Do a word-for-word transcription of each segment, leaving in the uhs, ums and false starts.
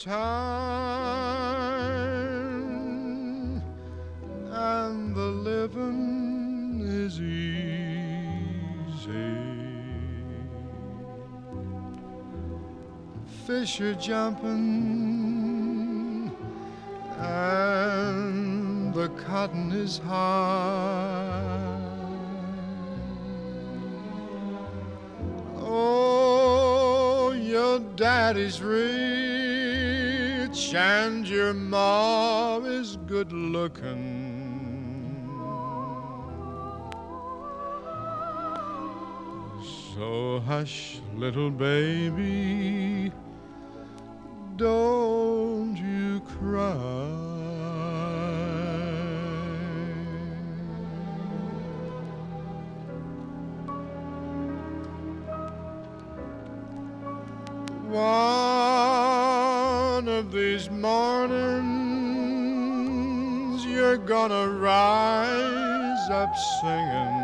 time, and the living is easy. Fish are jumping, and the cotton is high. Oh, your daddy's rich, and your mom is good looking. So hush, little baby, don't you cry. One of these mornings you're gonna rise up singing.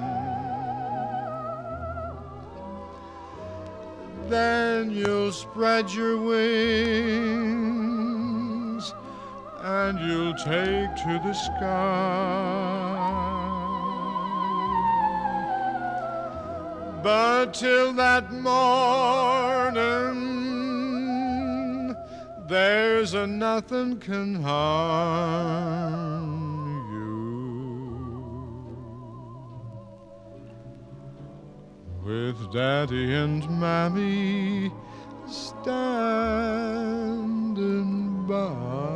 Then you'll spread your wings and you'll take to the sky. But till that morning, there's a nothing can harm you. With Daddy and Mommy standing by.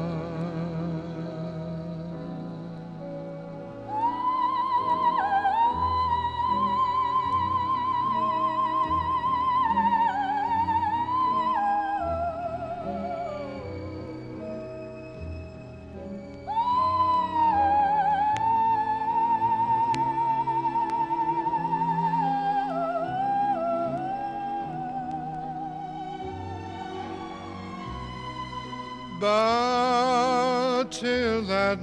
But till that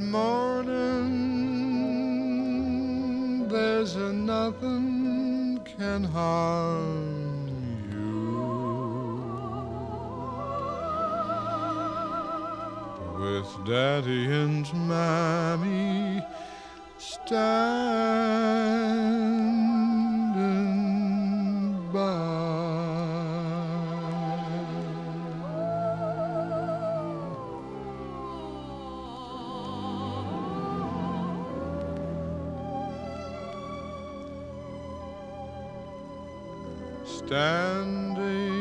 morning, there's a nothing can harm you. With Daddy and Mommy standing by. Standing